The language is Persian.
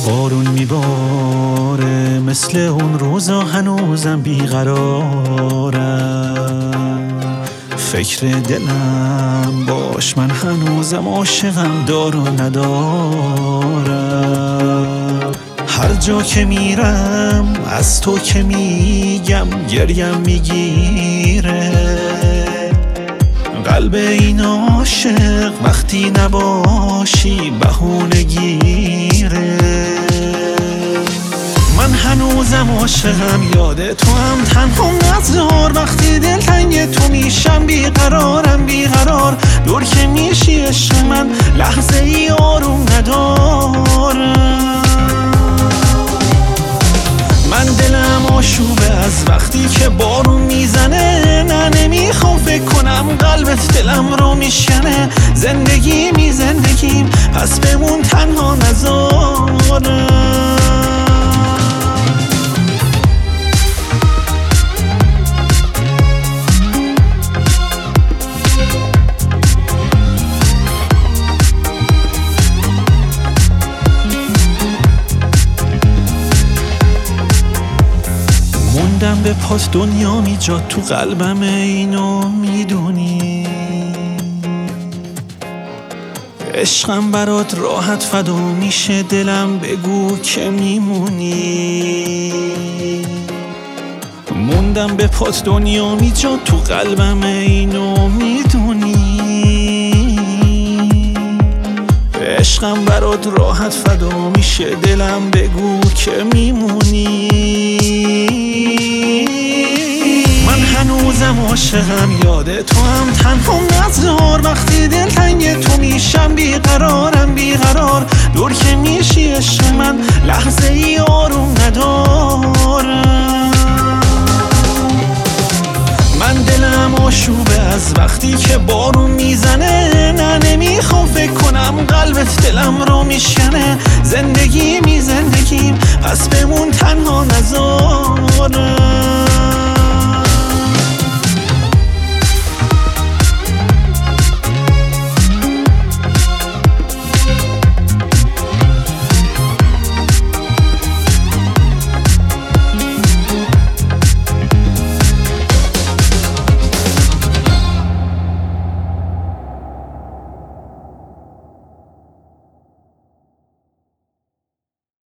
بارون میباره مثل اون روزا هنوزم بیقرارم، فکر دلم باش من هنوزم عاشقم دار و ندارم. هر جا که میرم از تو که میگم گریم میگیره، قلب این عاشق وقتی نباشی بهونه گیره. من هنوزم عاشقم یاد تو هم تنها نذار، وقتی دلتنگ تو میشم بیقرارم بیقرار، دور که میشی عشق من لحظه ای آروم ندارم. من دلم آشوبه از وقتی که بارون میزنه، نه نمیخوام فکر کنم قلبت دلم رو میشکنه. زندگیم پس بمون تنها نذارم. موندم به پات دنیا میجاد تو قلبم اینو میدونی، عشقم برات راحت فدا میشه دلم بگو که میمونی. موندم به پات دنیا میجاد تو قلبم اینو میدونی، عشقم برات راحت فدا میشه دلم بگو که میمونی. من هنوزم عاشقم یاد تو هم تنها نذار، وقتی دلتنگ تو میشم بیقرارم بیقرار، دور که میشی عشق من لحظه ای آروم ندارم. من دلم آشوبه از وقتی که بارون میزنه، نه نمیخوام فکر کنم قلبت دلم رو میشکنه. زندگیم پس بمون تنها نذارم.